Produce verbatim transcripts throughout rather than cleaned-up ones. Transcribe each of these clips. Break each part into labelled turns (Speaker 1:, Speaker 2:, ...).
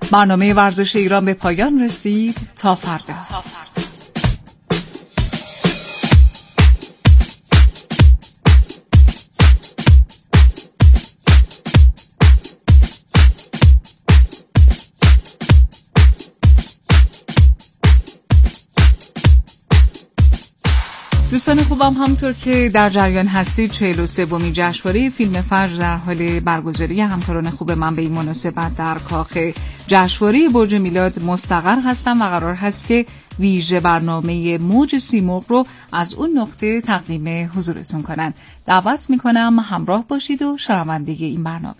Speaker 1: برنامه ورزش ایران به پایان رسید. تا فردا. دوستان خوبم، همونطور که در جریان هستید چهل و سومین جشنواره فیلم فجر در حال برگزاری. همکاران خوب من به این مناسبت در کاخ جشنواره برج میلاد مستقر هستم و قرار هست که ویژه برنامه موج سیمرغ رو از اون نقطه تقدیم حضورتون کنن. دعوت میکنم همراه باشید و شنونده این برنامه.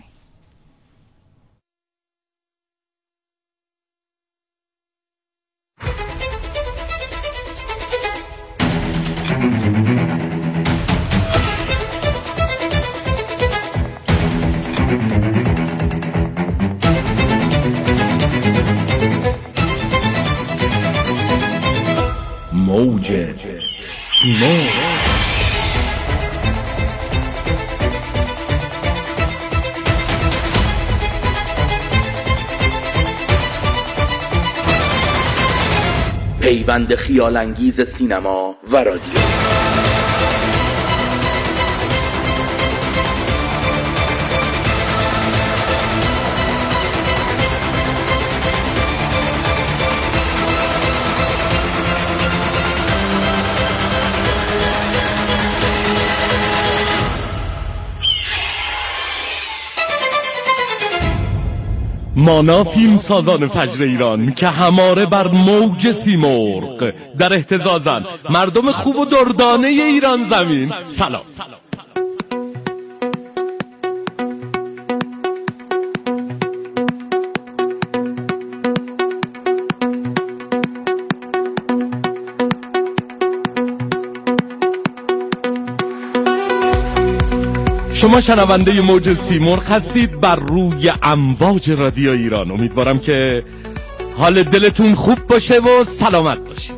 Speaker 2: موج سیمرغ.
Speaker 3: پیوند خیال‌انگیز سینما و رادیو.
Speaker 2: مانا فیلم سازان فجر ایران که هماره بر موج سیمرغ در اهتزازن. مردم خوب و دردانه ایران زمین، سلام. شما شنونده موج سیمرغ هستید بر روی امواج رادیو ایران. امیدوارم که حال دلتون خوب باشه و سلامت باشید.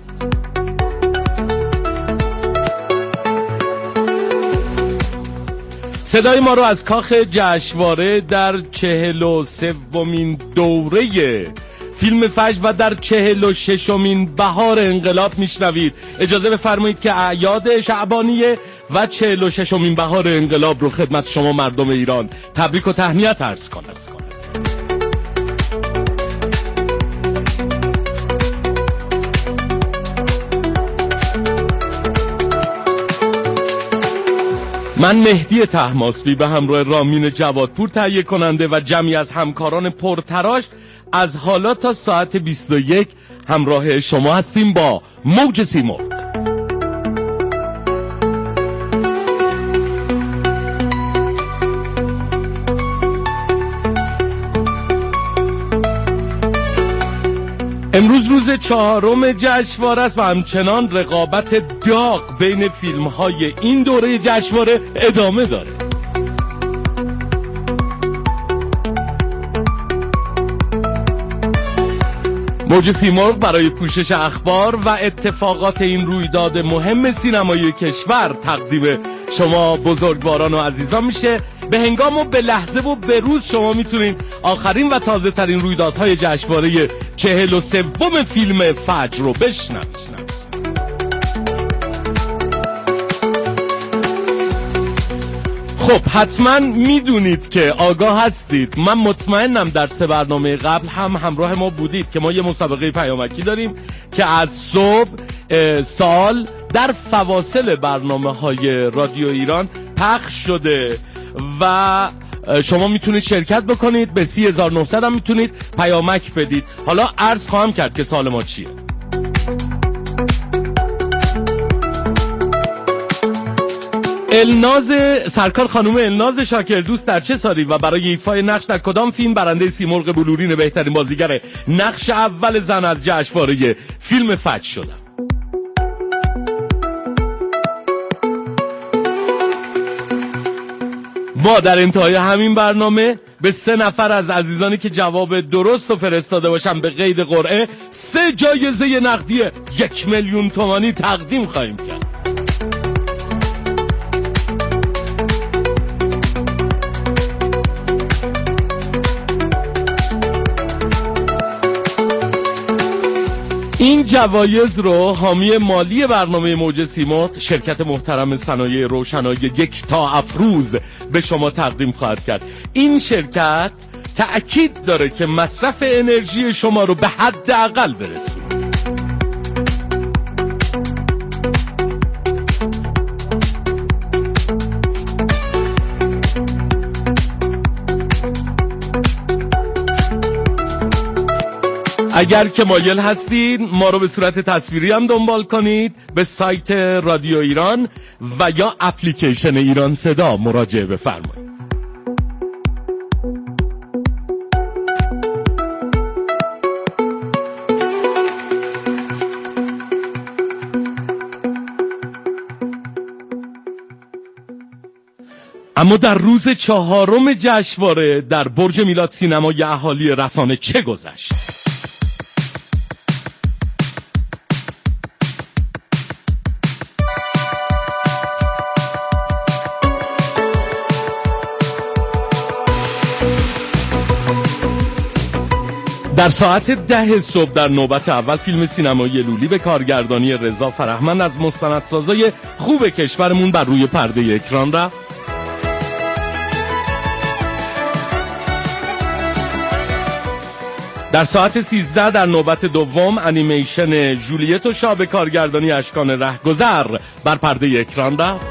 Speaker 2: صدای ما رو از کاخ جشنواره در چهل و سومین دوره فیلم فجر و در چهل و ششمین بهار انقلاب میشنوید. اجازه بفرمایید که اعیاد شعبانیه و چهل و ششمین بهار انقلاب رو خدمت شما مردم ایران تبریک و تهنیت عرض کنم. من مهدی طهماسبی به همراه رامین جوادپور تهیه کننده و جمعی از همکاران پرتراش از حالا تا ساعت بیست و یک همراه شما هستیم با موج سیمرغ. امروز روز چهارم جشنواره است و همچنان رقابت داغ بین فیلم‌های این دوره جشنواره ادامه داره. موج سیمرغ برای پوشش اخبار و اتفاقات این رویداد مهم سینمایی کشور تقدیم شما بزرگواران و عزیزان میشه. به هنگام و به لحظه و به روز شما میتونین آخرین و تازه ترین رویدادهای جشنواره چهل و سوم فیلم فجر رو بشنوید. خب حتما میدونید که آگاه هستید، من مطمئنم در سه برنامه قبل هم همراه ما بودید که ما یه مسابقه پیامکی داریم که از صبح سال در فواصل برنامه های رادیو ایران پخش شده و شما میتونید شرکت بکنید. به سی هزار و نهصد هم میتونید پیامک بدید. حالا عرض خواهم کرد که سوال ما چیه. الناز سرکار خانم الناز شاکردوست در چه سالی و برای ایفای نقش در کدام فیلم برنده سیمرغ بلورین بهترین بازیگر نقش اول زن از جشنواره فیلم فجر شدن؟ ما در انتهای همین برنامه به سه نفر از عزیزانی که جواب درست رو فرستاده باشن به قید قرعه سه جایزه نقدی یک میلیون تومانی تقدیم خواهیم کرد. جوایز رو حامی مالی برنامه موج سیما شرکت محترم صنایع روشنایی یک تا افروز به شما تقدیم خواهد کرد. این شرکت تأکید داره که مصرف انرژی شما رو به حداقل برسونه. اگر که مایل هستید ما رو به صورت تصویری هم دنبال کنید، به سایت رادیو ایران و یا اپلیکیشن ایران صدا مراجعه بفرمایید. اما در روز چهارم جشنواره در برج میلاد سینمای اهالی رسانه چه گذشت؟ در ساعت ده صبح در نوبت اول فیلم سینمایی لولی به کارگردانی رضا فرهمند از مستندسازای خوب کشورمون بر روی پرده اکران رفت. در ساعت سیزده در نوبت دوم انیمیشن جولیت و شاه به کارگردانی اشکان رهگذر بر پرده اکران رفت.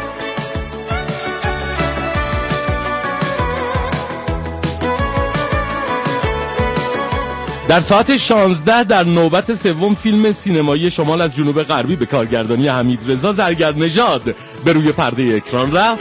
Speaker 2: در ساعت شانزده در نوبت سوم فیلم سینمایی شمال از جنوب غربی به کارگردانی حمیدرضا زرگرنژاد به روی پرده اکران رفت.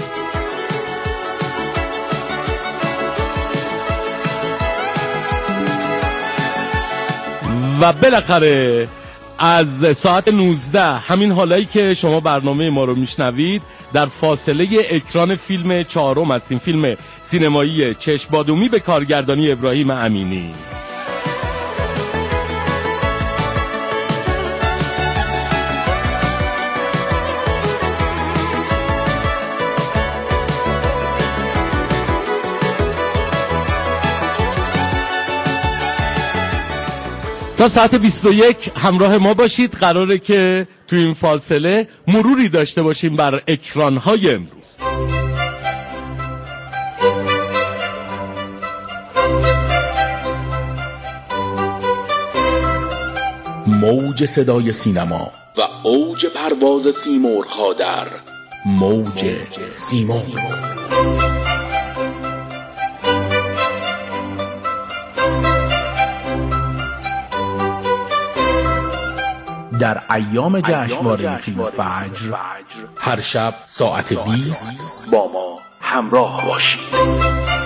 Speaker 2: و بالاخره از ساعت نوزده همین حالایی که شما برنامه ما رو میشنوید در فاصله اکران فیلم چهارم هستیم، فیلم سینمایی چشم بادومی به کارگردانی ابراهیم امینی. تا ساعت بیست و یک همراه ما باشید. قراره که تو این فاصله مروری داشته باشیم بر اکران‌های امروز.
Speaker 3: موج صدای سینما و اوج پرواز سیمرغ‌ها در موج سیمرغ. در ایام جشنواره فیلم فجر هر شب ساعت بیست با ما همراه باشید.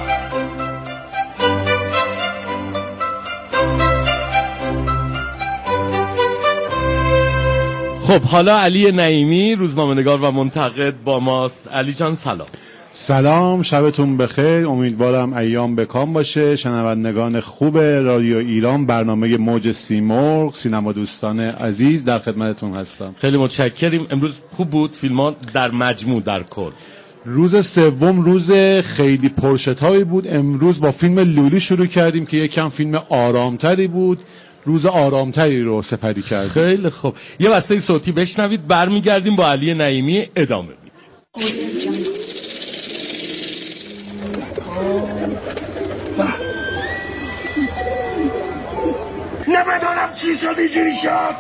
Speaker 2: خب حالا علی نعیمی روزنامه‌نگار و منتقد با ماست. علی جان سلام.
Speaker 4: سلام، شبتون بخیر. امیدوارم ایام بکام باشه. شنوندگان خوب رادیو ایران، برنامه موج سیمرغ، سینما دوستان عزیز، در خدمتتون هستم.
Speaker 2: خیلی متشکریم. امروز خوب بود فیلم‌ها در مجموع در کل؟
Speaker 4: روز سوم روز خیلی پرشتابی بود. امروز با فیلم لولی شروع کردیم که یکم فیلم آرامتری بود. روز آرامتری رو سپری کردیم.
Speaker 2: خیلی خوب. یه واسطه صوتی بشنوید، برمیگردیم با علی نعیمی ادامه میدیم.
Speaker 5: نمیدونم چی شد اینجوری شد.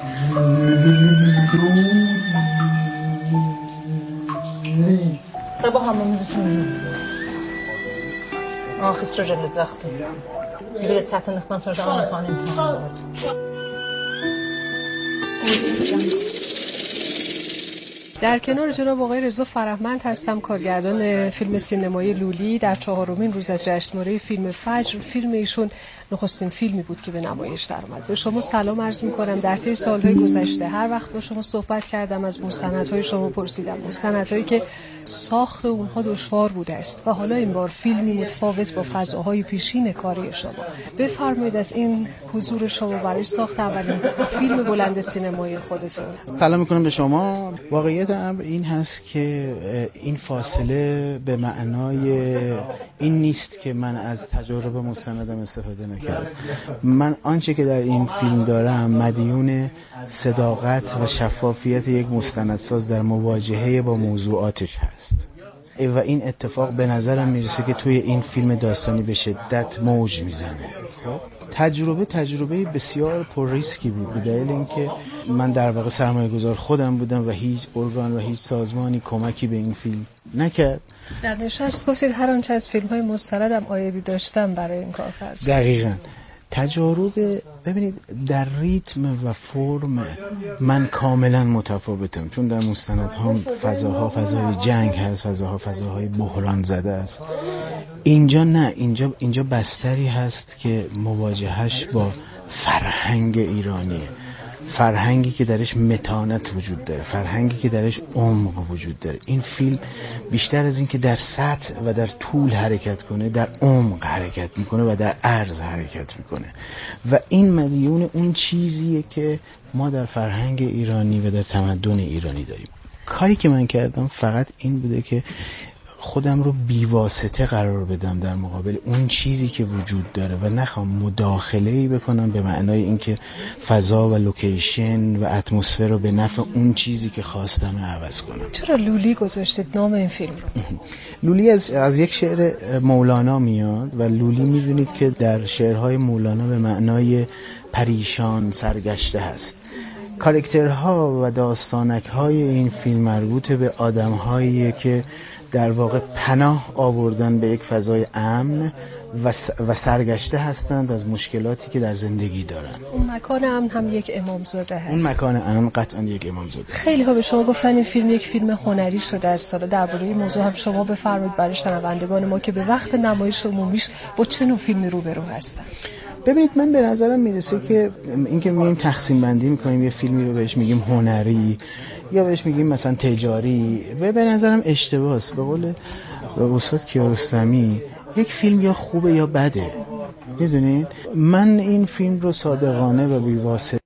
Speaker 6: صباح همامızı Ah, estrojen zachtı. Bir saatlikten sonra da ana xanım imtihan vardı.
Speaker 7: در کنار جناب آقای رضا فرهمند هستم، کارگردان فیلم سینمایی لولی. در چهارمین روز از جشنواره فیلم فجر، فیلم ایشون نخستین فیلمی بود که به نمایش در اومد. به شما سلام عرض می‌کنم. در طی سال‌های گذشته هر وقت با شما صحبت کردم از مستندهای شما پرسیدم، مستندهایی که ساخت اونها دشوار بوده است و حالا این بار فیلمی متفاوت با فضاهای پیشین کاری شما. بفرمایید از این حضور شما برای ساخت اولین فیلم بلند سینمایی خودتون.
Speaker 8: سلام می‌کنم به شما. واقعیت
Speaker 5: واقعیت امر این هست که این فاصله به معنای این نیست که من از تجربه مستندم استفاده نکردم. من آنچه که در این فیلم دارم مدیون صداقت و شفافیت یک مستندساز در مواجهه با موضوعاتش هست و این اتفاق به نظرم میرسه که توی این فیلم داستانی به شدت موج میزنه. تجربه تجربه بسیار پر ریسکی بود به دلیل اینکه من در واقع سرمایه گذار خودم بودم و هیچ ارگان و هیچ سازمانی کمکی به این فیلم نکرد.
Speaker 7: در نشست گفتید هر آنچه از فیلم‌های مستندم آیدی داشتم برای این کار خرج.
Speaker 5: دقیقاً. تجارب ببینید در ریتم و فرم من کاملا متفاوتم، چون در مستندها فضاها فضای جنگ هست، فضاها فضاهای بحران زده است. اینجا نه، اینجا اینجا بستری هست که مواجهش با فرهنگ ایرانیه، فرهنگی که درش متانت وجود داره، فرهنگی که درش عمق وجود داره. این فیلم بیشتر از این که در سطح و در طول حرکت کنه، در عمق حرکت میکنه و در عرض حرکت میکنه و این مدیون اون چیزیه که ما در فرهنگ ایرانی و در تمدن ایرانی داریم. کاری که من کردم فقط این بوده که خودم رو بیواسطه قرار بدم در مقابل اون چیزی که وجود داره و نخوام مداخله‌ای بکنم به معنای اینکه فضا و لوکیشن و اتمسفر رو به نفع اون چیزی که خواستم عوض کنم.
Speaker 7: چرا لولی گذاشتید نام این فیلم رو؟
Speaker 5: لولی از از یک شعر مولانا میاد و لولی میدونید که در شعرهای مولانا به معنای پریشان، سرگشته هست. کاراکترها و داستانک‌های این فیلم مربوط به آدم‌هایی که در واقع پناه آوردن به یک فضای امن و, س... و سرگشته هستند از مشکلاتی که در زندگی دارن.
Speaker 7: اون مکان امن هم یک امامزاده هست.
Speaker 5: اون مکان امن قطعا یک امامزاده هست.
Speaker 7: خیلی ها به شما گفتن این فیلم یک فیلم هنری شده است. حالا درباره این موضوع هم شما بفرمایید برای شنوندگان ما که به وقت نمایش عمومیش با چه نوع فیلمی روبرو هستن.
Speaker 5: ببینید من به نظرم میرسه که اینکه میگیم تقسیم بندی میکنیم یه فیلمی رو بهش میگیم هنری یا بهش میگیم مثلا تجاری، به به نظرم اشتباهه. به قول استاد کیارستمی یک فیلم یا خوبه یا بده. میدونید من این فیلم رو صادقانه و بی‌واسطه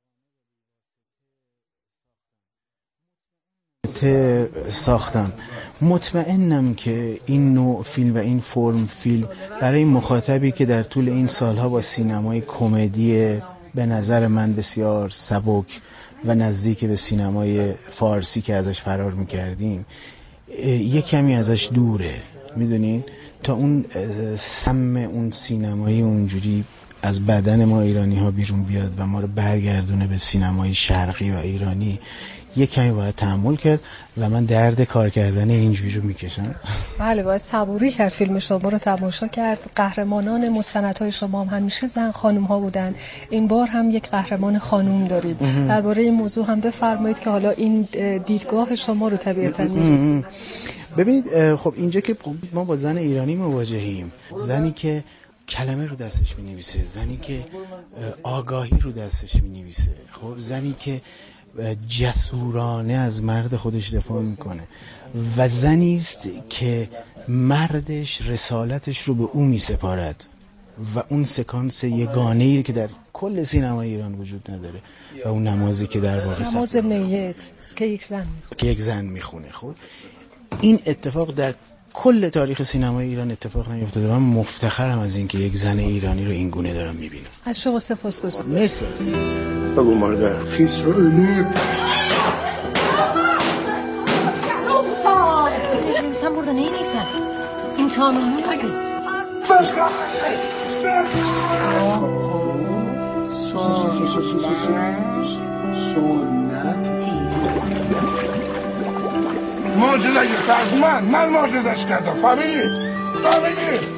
Speaker 5: ساختم. مطمئنم که این نوع فیلم و این فرم فیلم برای مخاطبی که در طول این سالها با سینمای کمدی به نظر من بسیار سبک و نزدیک به سینمای فارسی که ازش فرار میکردیم یک کمی ازش دوره، میدونین، تا اون سم اون سینمایی اونجوری از بدن ما ایرانی ها بیرون بیاد و ما رو برگردونه به سینمای شرقی و ایرانی یک کمی باید تحمل کرد و من درد کار کردن اینجوری رو میکشم.
Speaker 7: بله، باید صبوری کرد. فیلم شما رو تماشا کرد. قهرمانان مستندهای شما هم همیشه زن خانم ها بودن، این بار هم یک قهرمان خانم دارید. درباره این موضوع هم بفرمایید که حالا این دیدگاه شما رو طبیعتا میرسید.
Speaker 5: ببینید خب اینجا که ما با زن ایرانی مواجهیم، زنی که کلمه رو دستش می نویسه، زنی که آگاهی رو دستش می نویسه، خب زنی که جسورانه از مرد خودش دفاع میکنه و زنی است که مردش رسالتش رو به او میسپارد و اون سکانس یگانه‌ای که در کل سینمای ایران وجود نداره و اون نمازی که در واقع
Speaker 7: نماز میت که یک زن
Speaker 5: که یک زن میخونه. خب این اتفاق در کل تاریخ سینمای ایران اتفاق نیفتاده. من مفتخرم از اینکه یک زن ایرانی رو این گونه دارم میبینم.
Speaker 7: از شما سپاسگزارم.
Speaker 5: مرسی.
Speaker 8: بگو مارده خیس رو اینه
Speaker 6: sen burada neyin iyisen? İmtihanın tabii.
Speaker 8: معجزه گرفته از من من معجزش کردم. فهمیدی؟ فهمیدی؟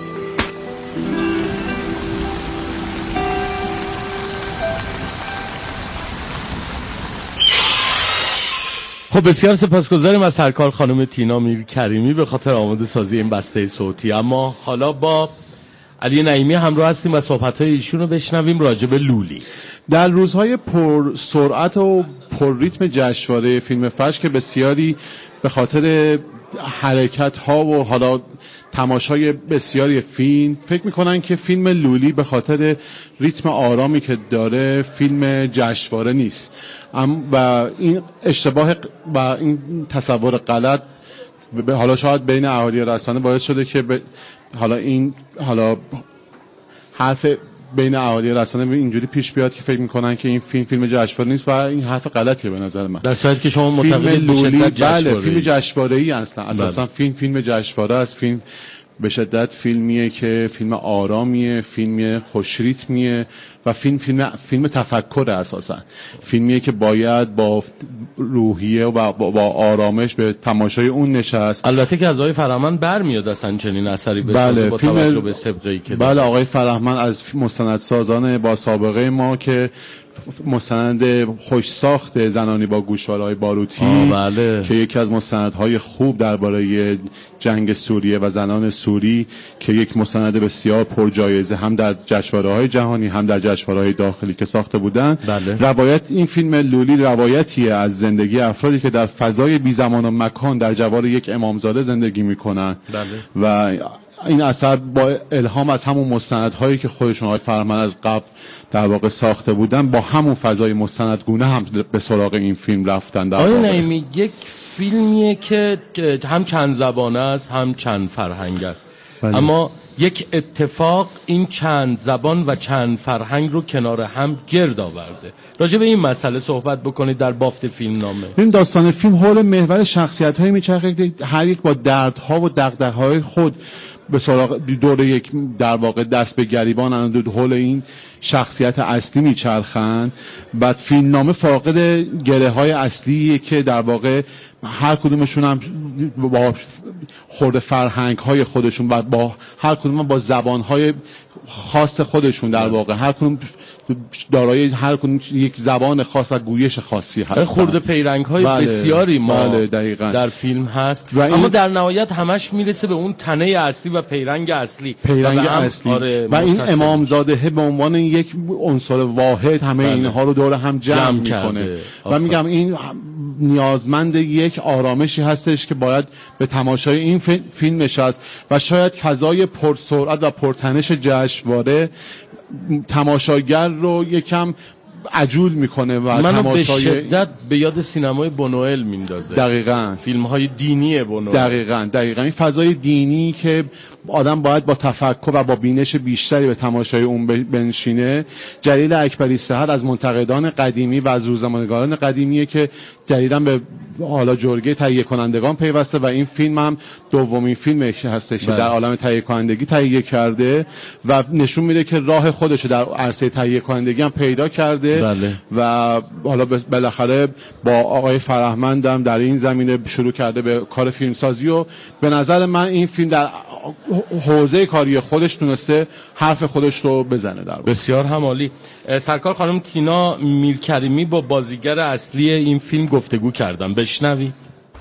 Speaker 2: خب بسیار سپاسگزاریم از سرکار خانم تینا میرکریمی به خاطر آماده سازی این بسته صوتی. اما حالا با علی نعیمی همراه هستیم و صحبت‌های ایشون رو بشنویم راجع به لولی.
Speaker 4: در روزهای پر سرعت و پر ریتم جشنواره فیلم فجر که بسیاری به خاطر حرکت ها و حالا تماشای بسیاری فیلم فکر میکنن که فیلم لولی به خاطر ریتم آرامی که داره فیلم جشنواره نیست و این اشتباه و این تصور غلط حالا شاید بین اهالی رسانه باعث شده که ب... حالا این حالا حرف بین اهالی رسانه اینجوری پیش بیاد که فکر میکنن که این فیلم فیلم جشنواره نیست و این حرف غلطیه به نظر من.
Speaker 2: در صورتی که شما معتقدید به شدت جشنواره
Speaker 4: بله فیلم جشنواره‌ای اصلا اساسا فیلم فیلم جشنواره است. فیلم به شدت فیلمیه که فیلم آرامیه، فیلم خوش ریتمیه و فیلم فیلم فیلم تفکر اساسا. فیلمیه که باید با روحیه و با, با آرامش به تماشای اون نشست.
Speaker 2: البته که از آقای فرهمند برمیاد اصلا چنین اثری بسازه
Speaker 4: بله،
Speaker 2: با توجه به سابقه‌ای که
Speaker 4: بله آقای فرهمند از مستندسازان با سابقه ما که مستند خوش ساخت زنانی با گوشوارهای باروتی
Speaker 2: بله.
Speaker 4: که یکی از مستندهای خوب درباره جنگ سوریه و زنان سوری که یک مستند بسیار پرجایزه هم در جشنواره‌های جهانی هم در جشنواره‌های داخلی که ساخته بودن
Speaker 2: بله.
Speaker 4: روایت این فیلم لولی روایتیه از زندگی افرادی که در فضای بی زمان و مکان در جوار یک امامزاده زندگی میکنن
Speaker 2: بله.
Speaker 4: و این اثر با الهام از همون مستندهایی که خودشون آقای فرهمند از قبل در واقع ساخته بودن با همون فضای مستندگونه هم به سراغ این فیلم رفتن. در
Speaker 2: آقای نعیمی یک فیلمیه که هم چند زبانه است هم چند فرهنگ است بله. اما یک اتفاق این چند زبان و چند فرهنگ رو کنار هم گرد آورده. راجع به این مسئله صحبت بکنید در بافت فیلم نامه.
Speaker 4: این داستان فیلم حول محور شخصیت‌های میچرخه که هر یک با دردها و دغدغه‌های خود به سراغ دور یک در واقع دست به گریبان ان دو حول این شخصیت اصلی میچرخند. بعد فیلم نامه فاقد گره های اصلیه که در واقع هر کدومشون هم با خورده فرهنگ های خودشون بعد با هر کدوم با زبان های خاص خودشون در واقع هر کدوم دارای هر کدوم یک زبان خاص و گویش خاصی هست.
Speaker 2: خورده پیرنگ های
Speaker 4: بله،
Speaker 2: بسیاری ما
Speaker 4: بله، در
Speaker 2: فیلم هست
Speaker 4: و
Speaker 2: اما در نهایت همش میرسه به اون تنه اصلی و پیرنگ اصلی
Speaker 4: پیرنگ اصلی
Speaker 2: آره
Speaker 4: و این امامزاده به عنوان یک عنصر واحد همه بله. اینها رو دور هم جمع, جمع میکنه و میگم این نیازمند یک آرامشی هستش که باید به تماشای این فیلم نشست و شاید فضای پرسرعت و پرتنش جشنواره تماشاگر رو یکم عجول میکنه و
Speaker 2: منو
Speaker 4: تماشای
Speaker 2: به شدت به یاد سینمای بونوئل میندازه.
Speaker 4: دقیقاً
Speaker 2: فیلم های دینی بونوئل.
Speaker 4: دقیقاً دقیقاً این فضای دینی که آدم باید با تفکر و با بینش بیشتری به تماشای اون بنشینه. جلیل اکبری سحر از منتقدان قدیمی و از روزنامه‌نگاران قدیمیه که جدیداً به حالا جرگه تهیه کنندگان پیوسته و این فیلم هم دومین فیلمی هستش که در عالم تهیه کنندگی تهیه کرده و نشون میده که راه خودش در عرصه تهیه کنندگی هم پیدا کرده
Speaker 2: بله.
Speaker 4: و حالا بالاخره با آقای فرهمند هم در این زمینه شروع کرده به کار فیلمسازی و به نظر من این فیلم در حوزه کاری خودش تونسته حرف خودش رو بزنه. در
Speaker 2: بسیار هم عالی. سرکار خانم تینا میرکریمی با بازیگر اصلی این فیلم گفتگو کردن، بشنوید.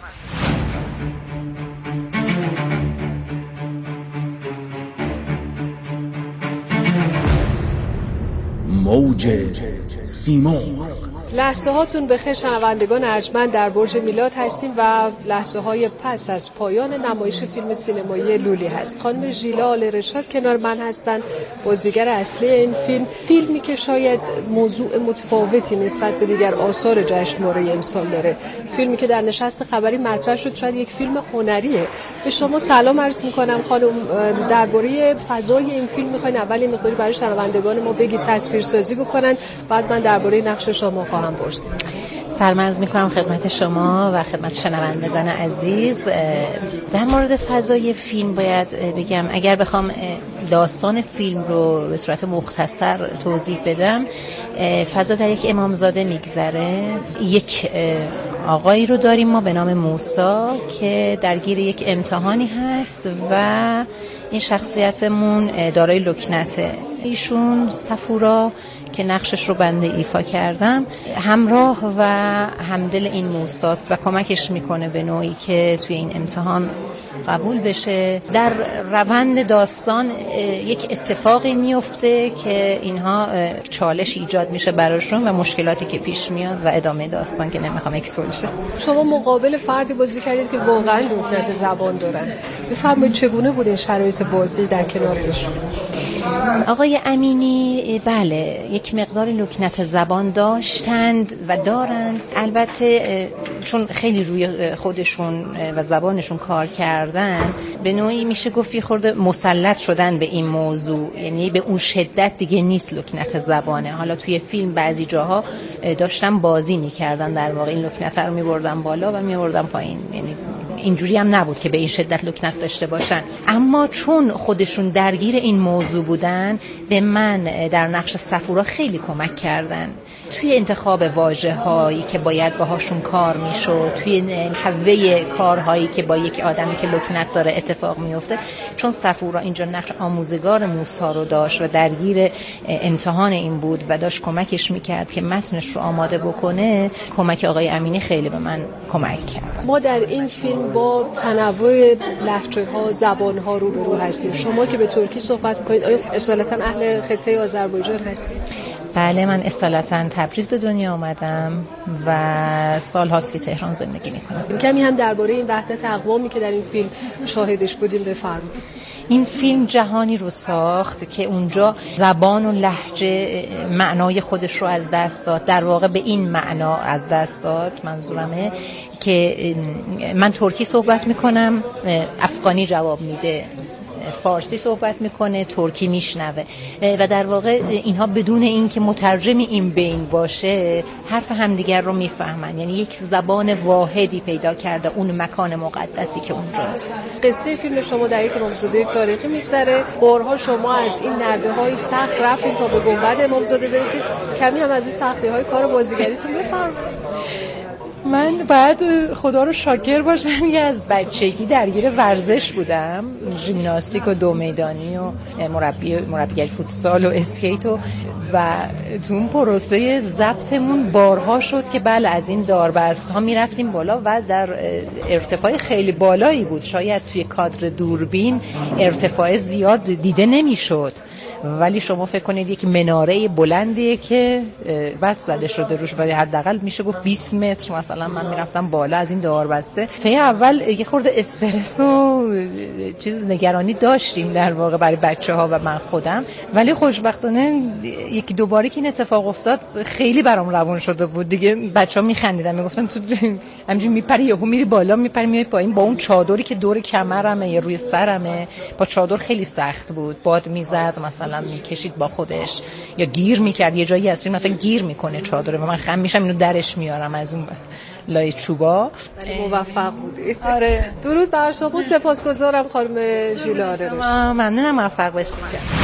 Speaker 3: موج سیمرغ.
Speaker 7: لحظه هاتون بخیر شنوندگان ارجمند، در برج میلاد هستیم و لحظه های پس از پایان نمایش فیلم سینمایی لولی هست. خانم ژیلا آل رشاد کنار من هستن، بازیگر اصلی این فیلم. فیلمی که شاید موضوع متفاوتی نسبت به دیگر آثار جشنواره امسال داره. فیلمی که در نشست خبری مطرح شد شاید یک فیلم هنریه. به شما سلام عرض میکنم خانم. درباره فضای این فیلم میخواین اول یه مقداری برای شنوندگان ما بگید، تصویرسازی بکنن، بعد من درباره نقش شما خواهم پرسید.
Speaker 6: سلام عرض میکنم خدمت شما و خدمت شنوندگان عزیز. در مورد فضای فیلم باید بگم، اگر بخوام داستان فیلم رو به صورت مختصر توضیح بدم، فضا در یک امامزاده میگذره. یک آقایی رو داریم ما به نام موسی که درگیر یک امتحانی هست و این شخصیتمون دارای لکنته. ایشون صفورا که نقشش رو بنده ایفا کردم همراه و همدل این موساست و کمکش میکنه به نوعی که توی این امتحان قبول بشه. در روند داستان یک اتفاقی میفته که اینها چالش ایجاد میشه براشون و مشکلاتی که پیش میاد و ادامه داستان که نمیخوام اکسپویل شه.
Speaker 7: شما مقابل فردی بازی کردید که واقعا لکنت زبان دارن، بفرمایید چگونه بود این شرایط بازی در کنارشون؟
Speaker 6: آقای امینی بله یک مقدار لکنت زبان داشتند و دارند، البته چون خیلی روی خودشون و زبانشون کار کردن به نوعی میشه گفت خورده مسلط شدن به این موضوع، یعنی به اون شدت دیگه نیست لکنت زبانه. حالا توی فیلم بعضی جاها داشتن بازی میکردن، در واقع این لکنت رو میبردن بالا و میبردن پایین، یعنی اینجوری هم نبود که به این شدت لکنت داشته باشن، اما چون خودشون درگیر این موضوع بودن به من در نقش صفورا خیلی کمک کردن توی انتخاب واژه‌هایی که باید باهاشون کار میشد، توی حوه کارهایی که با یک آدمی که لکنت داره اتفاق میفته. چون صفورا اینجا نقش آموزگار موسی رو داشت و درگیر امتحان این بود و داشت کمکش میکرد که متنش رو آماده بکنه، کمک آقای امینی خیلی به من کمک کرد.
Speaker 7: ما در این فیلم با تنوع لهجه‌ها، زبان‌ها روبرو هستیم. شما که به ترکی صحبت می‌کنید، آیا اصالتاً اهل خطه آذربایجان هستید؟
Speaker 6: بله، من اصالتاً تبریز به دنیا آمدم و سال هاست که تهران زندگی می‌کنم.
Speaker 7: کمی هم درباره این وحدت اقوامی که در این فیلم شاهدش بودیم بفرمایید.
Speaker 6: این فیلم جهانی رو ساخت که اونجا زبان و لهجه معنای خودش رو از دست داد، در واقع به این معنا از دست داد. منظورمه که من ترکی صحبت میکنم، افغانی جواب میده، فارسی صحبت میکنه، ترکی میشنوه و در واقع اینها بدون اینکه مترجمی این بین باشه حرف همدیگر رو میفهمن، یعنی یک زبان واحدی پیدا کرده اون مکان مقدسی که اونجاست.
Speaker 7: قصه فیلم شما در یک امامزاده تاریخی میگذره، بارها شما از این نرده‌های سخت رفتین تا به گنبد امامزاده برسید، کمی هم از این سختی‌های کار بازیگریتون بفرمایید.
Speaker 6: من باید خدا رو شاکر باشم که از بچگی درگیر ورزش بودم، ژیمناستیک و دو میدانی و مربی مربیگری فوتسال و اسکیت و و تو اون پروسه ضبطمون بارها شد که بله از این داربست ها میرفتیم بالا و در ارتفاع خیلی بالایی بود، شاید توی کادر دوربین ارتفاع زیاد دیده نمیشد، ولی شما فکر کنید یک مناره بلندیه که بس زده شده روش، ولی حداقل میشه گفت بیست متر مثلا من میرفتم بالا از این داربسته. فعلا اول یه خورده استرس و چیز نگرانی داشتیم در واقع برای بچه‌ها و من خودم، ولی خوشبختانه یکی دو باری که این اتفاق افتاد خیلی برام روون شده بود دیگه. بچه‌ها میخندیدن میگفتن تو همینجوری میپری یهو میری بالا میپری میای پایین با اون چادری که دور کمرمه یا روی سرمه، با چادر خیلی سخت بود، باد میزد مثلا میکشید با خودش یا گیر میکرد، یه جایی هستیم مثلا گیر میکنه چادر و من خم میشم اینو درش میارم از اون لای چوبا.
Speaker 7: موفق بودی.
Speaker 6: آره
Speaker 7: درود بر شما، سپاسگزارم خانم ژیلا.
Speaker 6: ممنونم، موفق باشید.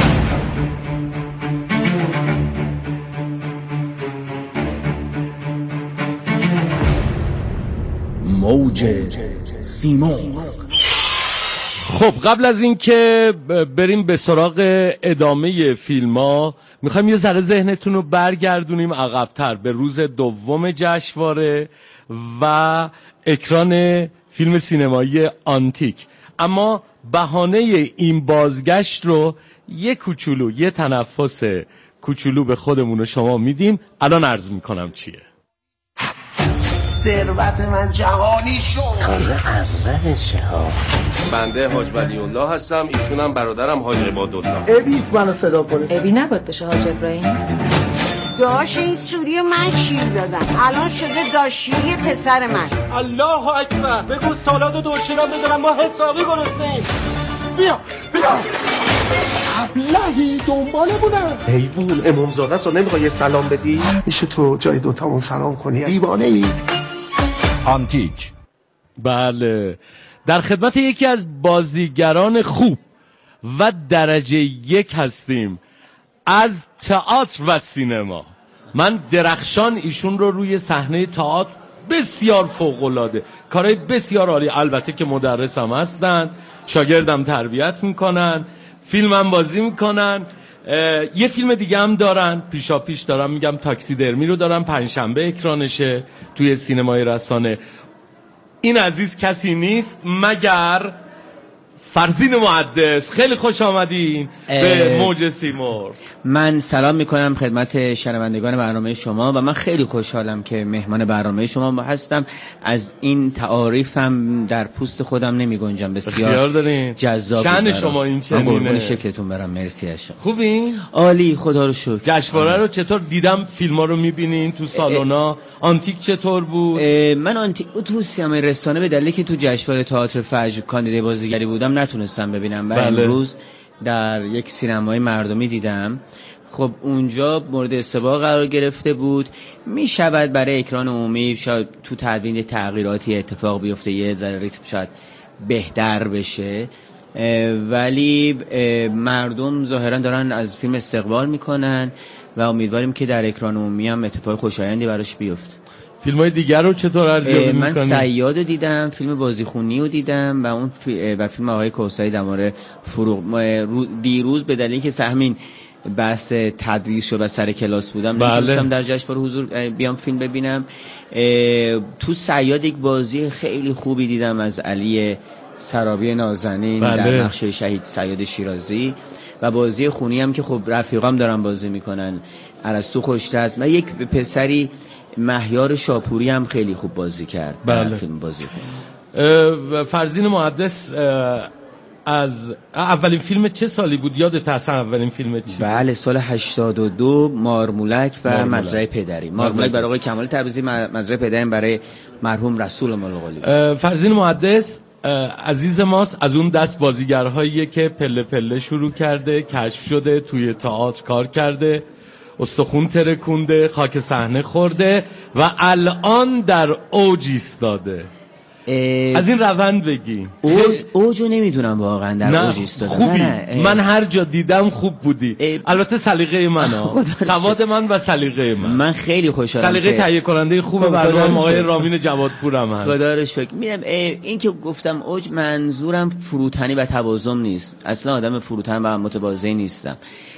Speaker 3: موج سیمرغ.
Speaker 2: خب قبل از این که بریم به سراغ ادامه فیلم ها، میخوایم یه ذره ذهنتون رو برگردونیم عقب‌تر به روز دوم جشنواره و اکران فیلم سینمایی آنتیک. اما بهانه این بازگشت رو یه کوچولو یه تنفس کوچولو به خودمون و شما میدیم. الان عرض میکنم چیه.
Speaker 8: ثروت من جهانی شد.
Speaker 9: تازه اولشه ها.
Speaker 10: بنده حاج ولی الله هستم، ایشونم برادرم حاج عبادالله.
Speaker 8: ابی منو صدا کنه.
Speaker 1: ابی نباید بشه حاج ابراهیم.
Speaker 11: داش این سوری من شیر دادم، الان شده داشیری پسر من.
Speaker 12: الله اکبر. بگو سالاد و دورچینم بدارم ما حسابی گرسنه‌ایم.
Speaker 8: بیا بیا ابلهی دنباله بودن.
Speaker 12: حیوان امامزاده است و نمیخوای یه سلام بدی؟
Speaker 8: میشه تو جای دوتامون سلام کنی؟ دیوانه ای؟
Speaker 3: آنتیک.
Speaker 2: بله، در خدمت یکی از بازیگران خوب و درجه یک هستیم از تئاتر و سینما. من درخشان ایشون رو روی صحنه تئاتر بسیار فوق‌العاده، کارهای بسیار عالی، البته که مدرس هم هستن، شاگردم تربیت میکنن، فیلم هم بازی میکنن، یه فیلم دیگه هم دارن، پیشا پیش دارم میگم تاکسی درمی رو دارن، پنجشنبه اکرانشه توی سینمای رسانه. این عزیز کسی نیست مگر فرزین محدث، خیلی خوش آمدین به موج سیمرغ.
Speaker 13: من سلام میکنم خدمت شنوندگان برنامه شما و من خیلی خوشحالم که مهمان برنامه شما هستم. از این تعاریفم در پوست خودم نمی گنجم. بسیار جذاب.
Speaker 2: شأن شما این چنینه.
Speaker 13: قربون شکلتون برم. مرسی اشا.
Speaker 2: خوبین؟
Speaker 13: عالی، خدا رو شکر.
Speaker 2: جشنواره رو چطور دیدم؟ فیلم‌ها رو می‌بینین تو سالونا؟ آنتیک چطور بود؟
Speaker 13: من آنتیک تو سینما رسانه به دلیلی که تو جشنواره تئاتر فجر کاندیدای بازیگری بودم نتونستم ببینم و بله. امروز در یک سینمای مردمی دیدم. خب اونجا مورد استقبال قرار گرفته بود. می شود برای اکران عمومی شاید تو تدوین تغییراتی اتفاق بیفته، یه ذره ریتم شاید بهتر بشه، ولی مردم ظاهرا دارن از فیلم استقبال میکنن و امیدواریم که در اکران عمومی هم اتفاق خوشایندی براش بیفته.
Speaker 2: فیلم‌های دیگر رو چطور ارزیابی می‌کنی؟
Speaker 13: من صیاد رو دیدم، فیلم بازیخونی رو دیدم و اون فی... و فیلم آقای کوثری در مورد فروغ. دیروز به دلیل که همین بحث تدریس شد و سر کلاس بودم نمی‌تونستم در جشنواره حضور بیام فیلم ببینم. تو صیاد یک بازی خیلی خوبی دیدم از علی سرابی نازنین بله. در نقش شهید صیاد شیرازی و بازی خونی هم که خب رفیقام دارن بازی میکنن، ارسطو خوشترس و یک پسری مهیار شاپوری هم خیلی خوب بازی کرد بله. در فیلم بازی خونی.
Speaker 2: فرزین محدث از اولین فیلم چه سالی بود؟ یادت هست اولین فیلم چی؟
Speaker 13: بله سال هشتاد و دو مارمولک و مزرعه پدری. مارمولک برای آقای کمال تبریزی، مزرعه پدری برای مرحوم رسول ملقلی.
Speaker 2: فرزین محدث عزیز ماست، از اون دست بازیگرهاییه که پله پله شروع کرده، کشف شده، توی تئاتر کار کرده، استخون ترکونده، خاک صحنه خورده و الان در اوج ایستاده. از این روند بگی.
Speaker 13: اوج اوجو نمیدونم واقعا در اوج ایستاده.
Speaker 2: خوبی. نه من هر جا دیدم خوب بودی. البته سلیقه من ها. سواد من و سلیقه من.
Speaker 13: من خیلی خوشحالم.
Speaker 2: سلیقه تهیه کننده خوب برنامه آقای رامین جوادپور هم هست.
Speaker 13: خدا رو شکر. میگم این که گفتم اوج منظورم فروتنی و تبازم نیست. اصلا آدم فروتن و متواضع نیستم.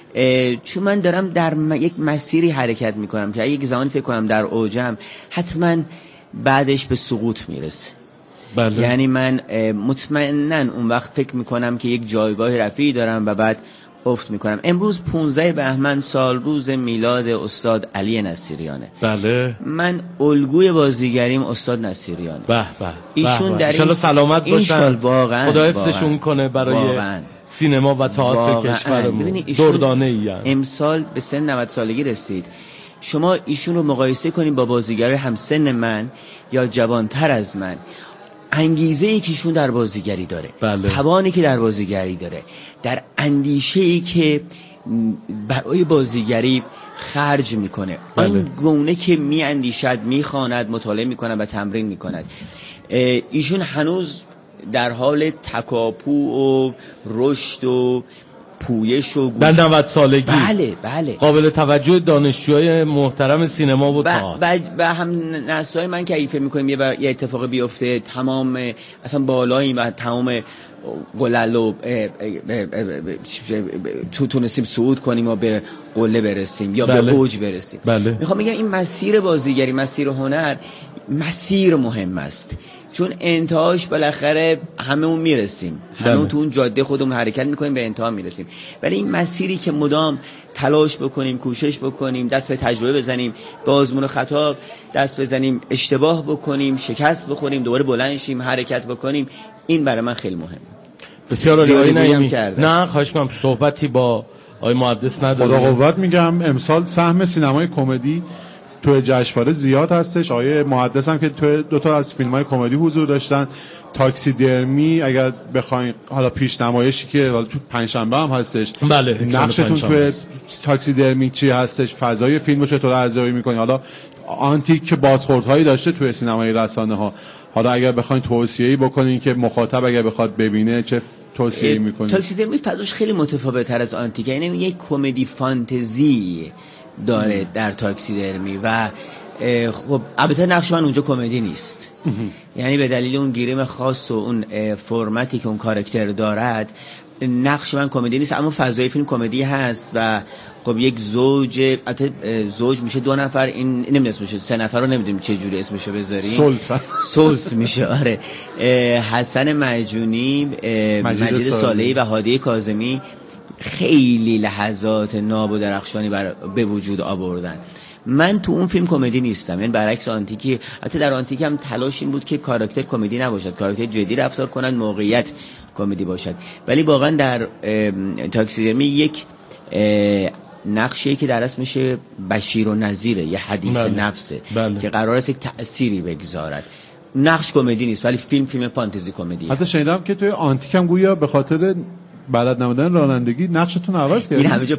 Speaker 13: چون من دارم در م... یک مسیری حرکت میکنم که یک زمانی فکر کنم در اوجم حتما بعدش به سقوط میرسه. بله. یعنی من مطمئناً اون وقت فکر میکنم که یک جایگاه رفیعی دارم و بعد افت میکنم. امروز پانزده بهمن سال روز میلاد استاد علی نصیریانه.
Speaker 2: بله.
Speaker 13: من الگوی بازیگریم استاد نصیریانه.
Speaker 2: به به.
Speaker 13: ایشون در
Speaker 2: این سلامت باشن.
Speaker 13: واقعا
Speaker 2: خدا حفظشون کنه برای واقعاً. سینما و تئاتر کشورمون. دردانه‌ای
Speaker 13: امسال به سن نود سالگی رسید. شما ایشون رو مقایسه کنید با بازیگرای همسن من یا جوانتر از من. انگیزه ای که ایشون در بازیگری داره،
Speaker 2: بله.
Speaker 13: توانی که در بازیگری داره، در اندیشه ای که برای بازیگری خرج میکنه، بله. آن گونه که می اندیشد، می خواند، مطالعه میکنه و تمرین میکند. ایشون هنوز در حال تکاپو و رشد و پویش و
Speaker 2: در نود سالگی.
Speaker 13: بله بله.
Speaker 2: قابل توجه دانشجوهای محترم سینما و تئاتر.
Speaker 13: و هم نسل‌های من که فکر می‌کنیم یه, یه اتفاق بیفته تمام اصلا بالاییم و تمام گلل و تو تونستیم صعود کنیم و به قله برسیم یا بله. به اوج برسیم.
Speaker 2: بله.
Speaker 13: میخوام بگم این مسیر بازیگری، مسیر هنر مسیر مهم است، چون انتهاش بالاخره هممون میرسیم، هممون تو اون جاده خودمون حرکت میکنیم به انتها میرسیم، ولی این مسیری که مدام تلاش بکنیم، کوشش بکنیم، دست به تجربه بزنیم، به آزمون و خطا دست بزنیم، اشتباه بکنیم، شکست بخوریم، دوباره بلند شیم، حرکت بکنیم، این برای من خیلی مهمه.
Speaker 2: بسیار عالی. نه خواهش می‌کنم صحبتی با آقای محدث ندارم.
Speaker 4: خدا قوت میگم امسال سهم سینمای کمدی توی جشنواره زیاد هستش. آقای محدث هم که توی دو تا از فیلم‌های کمدی حضور داشتن. تاکسی درمی اگر بخواید حالا پیش نمایشی که حالا تو پنجشنبه هم هستش.
Speaker 2: بله.
Speaker 4: نقشتون توی تاکسی درمی چی هستش؟ فضای فیلمو چطور ارزیابی می‌کنید؟ حالا آنتیک که بازخوردهایی داشته توی سینمای رسانه‌ها. حالا اگر بخواید توصیه‌ای بکنین که مخاطب اگر بخواد ببینه چه توصیه‌ای می‌کنید؟
Speaker 13: تاکسی درمی فضاش خیلی متفاوت‌تر از آنتیک، یعنی یک کمدی فانتزی داره در تاکسی درمی و خب البته نقش من اونجا کمدی نیست، یعنی به دلیل اون گیریم خاص و اون فرمتی که اون کاراکتر دارد نقش من کمدی نیست، اما فضای فیلم کمدی هست و خب یک زوج، البته زوج میشه دو نفر، این نمیدونم اسمش سه نفر رو نمیدونیم چه جوری اسمشو بذاریم،
Speaker 4: سولس
Speaker 13: سولس میشه. آره حسن مجونی، مجید صالحی و هادی کاظمی خیلی لحظات ناب و درخشانی بر به وجود آوردن. من تو اون فیلم کمدی نیستم، یعنی برعکس آنتیکی. حتی در آنتیک هم تلاش این بود که کاراکتر کمدی نباشد، کاراکتر جدی رفتار کنن، موقعیت کمدی باشد. ولی واقعا در تاکسیدرمی یک نقشی که در اصل میشه بشیر و نذیره، یه حدیث بله. نفسه بله. که قرار است یک تأثیری بگذارد. نقش کمدی نیست ولی فیلم فیلم فانتزی کمدی.
Speaker 4: حتی شنیدم که توی آنتیک هم گویا به خاطر بلد نبودن رانندگی نقشتون عوض کردید.
Speaker 13: این همه جا